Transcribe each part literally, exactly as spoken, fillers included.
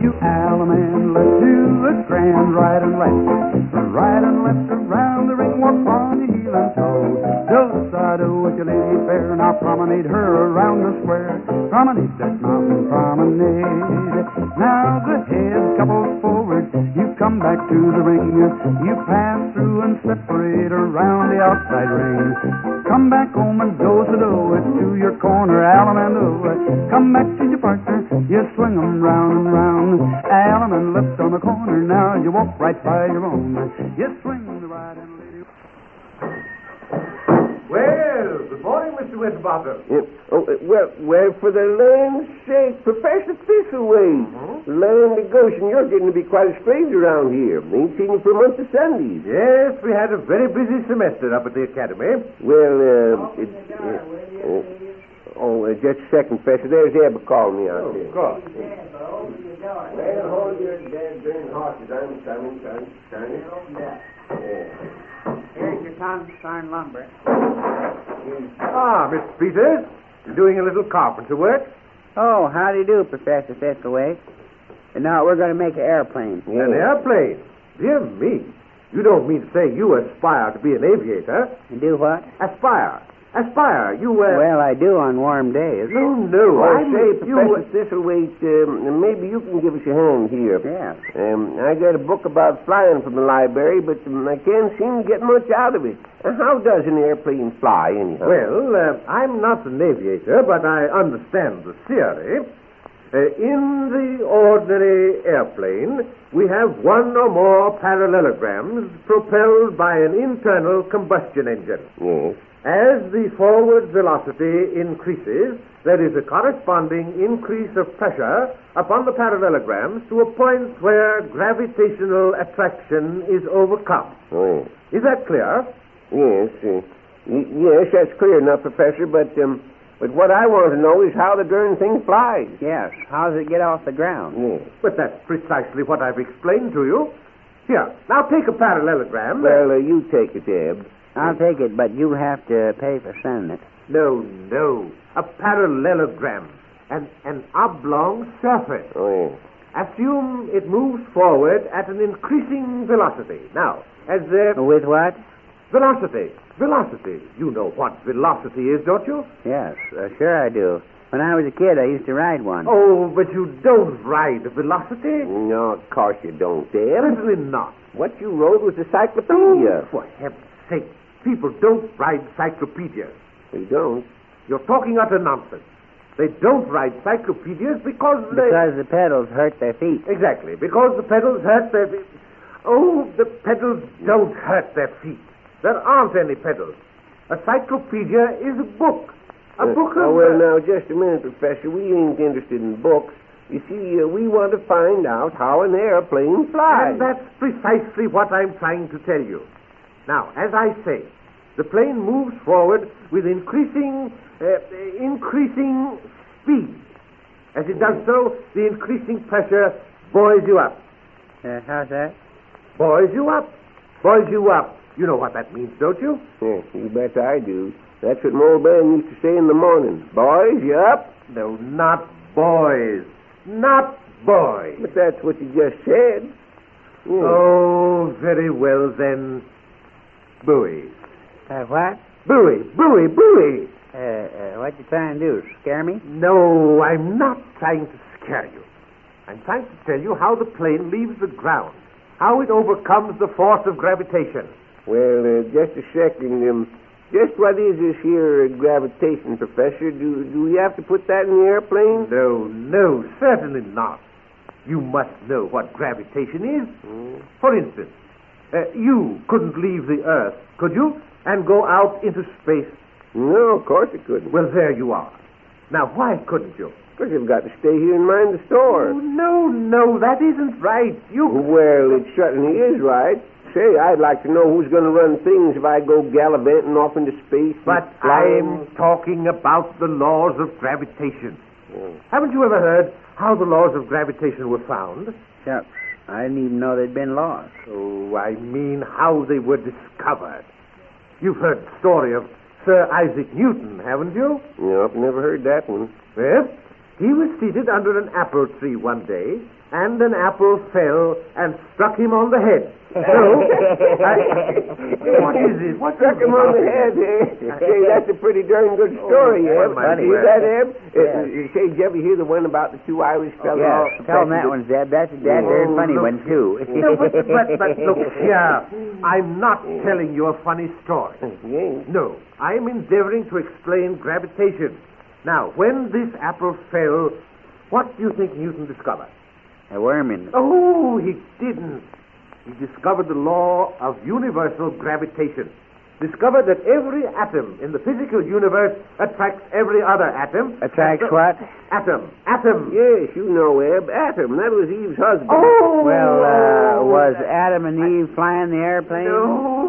You Alaman, let's do a grand right and left. Right and left around the ring, walk on your heel and toe. Do side with your lady fair, now promenade her around the square. Promenade that mountain promenade. Now the head couples forward, you come back to the ring. You pass through and separate around the outside ring. Come back home and do-sa-do it to your corner, Alamando. Come back to your partner, you swing 'em round and round. Alaman left on the corner, now you walk right by your own. You swing the right and lady. Well, good morning, Mister Winterbottom. Yeah. Oh, uh, well, well, for the land's sake, Professor Thistleway. Mm-hmm. Land of Goshen, you're getting to be quite a stranger around here. Ain't seen you for months of Sundays. Yes, we had a very busy semester up at the academy. Well, uh, it, uh, uh, oh, uh, just a second, Professor. There's Abba calling me out oh, there. Of course. Well, hold your dead burning horses. I'm coming, coming, coming. Yeah. Here's your Sunshine lumber. Ah, Mister Peters, you're doing a little carpenter work. Oh, how do you do, Professor Thistleway? And now we're going to make an airplane. Yeah. An airplane? Dear me. You don't mean to say you aspire to be an aviator? And do what? Aspire. Aspire. You, uh... Well, I do on warm days. No, no. Well, I say, you... Professor Thistleway, um, maybe you can give us a hand here. Yeah. Um, I got a book about flying from the library, but um, I can't seem to get much out of it. Uh, how does an airplane fly, anyhow? Well, uh, I'm not an aviator, but I understand the theory. Uh, in the ordinary airplane, we have one or more parallelograms propelled by an internal combustion engine. Yes. As the forward velocity increases, there is a corresponding increase of pressure upon the parallelograms to a point where gravitational attraction is overcome. Oh, Is that clear? yes. Uh, y- yes, that's clear enough, Professor, but um, but what I want to know is how the darn thing flies. Yes. How does it get off the ground? Yes. But that's precisely what I've explained to you. Here, now take a parallelogram. Well, uh, you take it, Eb. I'll take it, but you'll have to pay for sending it. No, no. A parallelogram. An, an oblong surface. Oh, yes. Assume it moves forward at an increasing velocity. Now, as the... With what? Velocity. Velocity. You know what velocity is, don't you? Yes, uh, sure I do. When I was a kid, I used to ride one. Oh, but you don't ride a velocity. No, of course you don't, Eb. Certainly not. What you rode was a cyclopedia. Oh, for heaven's sake. People don't ride cyclopedias. We don't. You're talking utter nonsense. They don't ride cyclopedias because they... Because the pedals hurt their feet. Exactly. Because the pedals hurt their feet. Oh, the pedals don't hurt their feet. There aren't any pedals. A cyclopedia is a book. A Uh, book of... Oh, well, uh, now, just a minute, Professor. We ain't interested in books. You see, uh, we want to find out how an airplane flies. And that's precisely what I'm trying to tell you. Now, as I say, the plane moves forward with increasing, uh, increasing speed. As it does so, the increasing pressure buoys you up. Uh, how's that? Buoys you up. Buoys you up. You know what that means, don't you? Yes, you bet I do. That's what my old man used to say in the morning. Boys, you up? No, not boys. Not boys. But that's what you just said. Yeah. Oh, very well then. Buoys. Uh, what? Buoy, buoy, buoy. Uh, uh, what you trying to do, scare me? No, I'm not trying to scare you. I'm trying to tell you how the plane leaves the ground, how it overcomes the force of gravitation. Well, uh, just a second. Um, just what is this here uh, gravitation, Professor? Do, do we have to put that in the airplane? No, no, certainly not. You must know what gravitation is. Mm. For instance, uh, you couldn't leave the Earth, could you, and go out into space? No, of course it couldn't. Well, there you are. Now, why couldn't you? Because you've got to stay here and mind the store. Oh, no, no, that isn't right. You... Well, it certainly is right. Say, I'd like to know who's going to run things if I go gallivanting off into space. But I'm talking about the laws of gravitation. Oh. Haven't you ever heard how the laws of gravitation were found? Shucks. I didn't even know they'd been lost. Oh, I mean how they were discovered. You've heard the story of Sir Isaac Newton, haven't you? No, I've never heard that one. Yes? He was seated under an apple tree one day, and an apple fell and struck him on the head. So, I, what is it? What Struck him on the head, eh? Say, that's a pretty darn good story, Oh, Eb. funny. See that, Eb? Yeah. Uh, uh, say, did you ever hear the one about the two Irish fellows? Yeah, all tell them that professors? one, Zeb. That's a that very Oh, funny look. one, too. No, but, but, but look here. I'm not telling you a funny story. Yeah. No, I'm endeavoring to explain gravitation. Now, when this apple fell, what do you think Newton discovered? A worm in it. Oh, he didn't. He discovered the law of universal gravitation. Discovered that every atom in the physical universe attracts every other atom. Attracts And so- what? Atom. Atom. Yes, you know, Eb. Atom. That was Eve's husband. Oh! Well, uh, was Adam and Eve flying the airplane? No,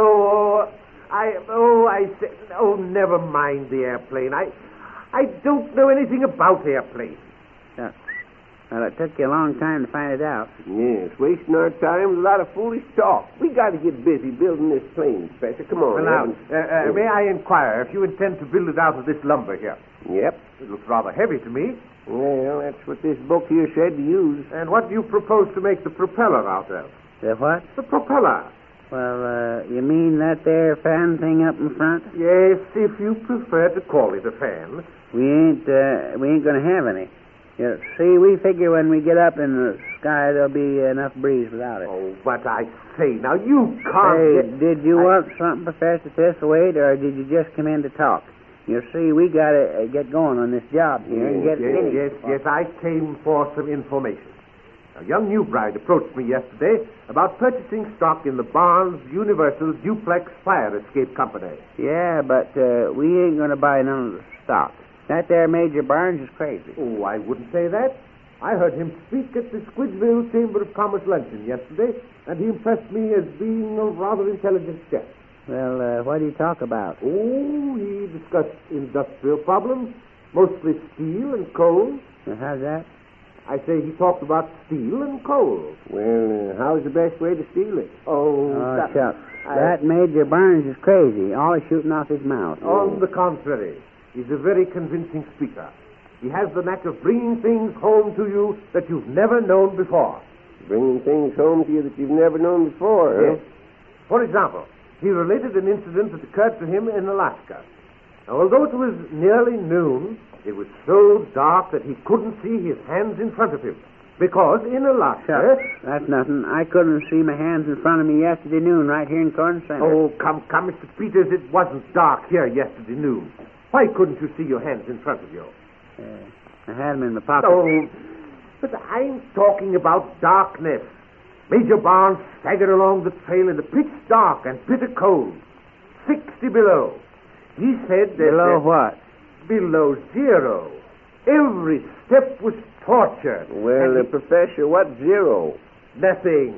no. I, oh, I said, oh, never mind the airplane. I, I don't know anything about airplanes. Uh, well, it took you a long time to find it out. Yes, wasting our time with a lot of foolish talk. We got to get busy building this plane, Professor. Come on, Well, now, Eb. uh, uh, may I inquire if you intend to build it out of this lumber here? Yep. It looks rather heavy to me. Well, that's what this book here said to use. And what do you propose to make the propeller out of? The what? The propeller. Well, uh, you mean that there fan thing up in front? Yes, if you prefer to call it a fan. We ain't, uh, we ain't gonna have any. You see, we figure when we get up in the sky, there'll be enough breeze without it. Oh, but I say, now you can't Hey, get... did you I- want something, Professor Thistlethwaite, or did you just come in to talk? You see, we gotta uh, get going on this job here and get yes, finished. yes, yes, I came for some information. A young Newbride approached me yesterday about purchasing stock in the Barnes Universal Duplex Fire Escape Company. Yeah, but uh, we ain't gonna buy none of the stock. That there Major Barnes is crazy. Oh, I wouldn't say that. I heard him speak at the Squidville Chamber of Commerce luncheon yesterday, and he impressed me as being a rather intelligent chap. Well, uh, what do you talk about? Oh, he discussed industrial problems, mostly steel and coal. Uh, How's that? I say he talked about steel and coal. Well, uh, how's the best way to steal it? Oh, Oh, that- shucks. I- That Major Barnes is crazy. Always shooting off his mouth. On the contrary, he's a very convincing speaker. He has the knack of bringing things home to you that you've never known before. Bringing things home to you that you've never known before, huh? Yes. For example, he related an incident that occurred to him in Alaska. Now, although it was nearly noon, it was so dark that he couldn't see his hands in front of him. Because in Alaska... Shucks. That's nothing. I couldn't see my hands in front of me yesterday noon right here in Corn Center. Oh, come, come, Mister Peters, it wasn't dark here yesterday noon. Why couldn't you see your hands in front of you? Uh, I had them in my pocket. Oh, but I'm talking about darkness. Major Barnes staggered along the trail in the pitch dark and bitter cold. Sixty below. He said that... Below that- what? Below zero. Every step was torture. Well, And uh, he- Professor, what's zero? nothing.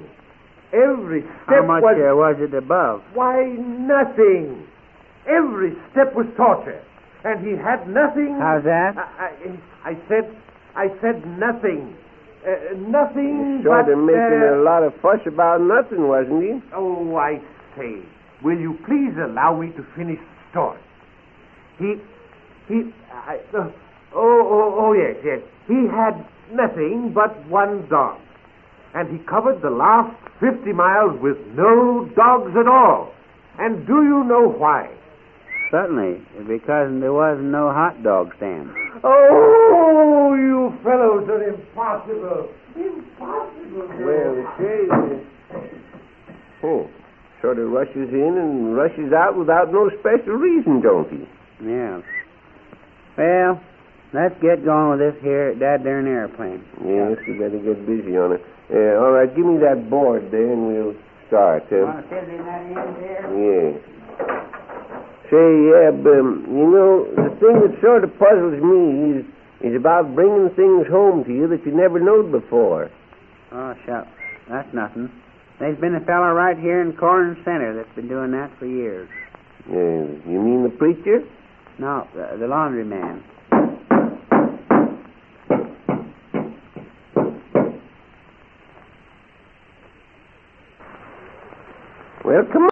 Every step How much was... uh, was it above? Why, nothing. Every step was torture. And he had nothing... How's that? I, I, I said... I said nothing. Uh, nothing Sort but... of making uh, a lot of fuss about nothing, wasn't he? Oh, I say. Will you please allow me to finish the story? He... He... I, uh, oh, oh, oh, yes, yes. He had nothing but one dog. And he covered the last fifty miles with no dogs at all. And do you know why? Certainly, because there wasn't no hot dog stand. Oh, you fellows are impossible. Impossible. Well, say, uh, oh, sort of rushes in and rushes out without no special reason, don't he? Yeah. Well, let's get going with this here that darn airplane. Yes, we better get busy on it. Uh, all right, give me that board there and we'll start. Uh, Want to fit in that end there? yeah. Say, yeah, but, um, you know, the thing that sort of puzzles me is, is about bringing things home to you that you never knowed before. Oh, shucks. That's nothing. There's been a fellow right here in Corn Center that's been doing that for years. Uh, you mean the preacher? No, the, the laundry man.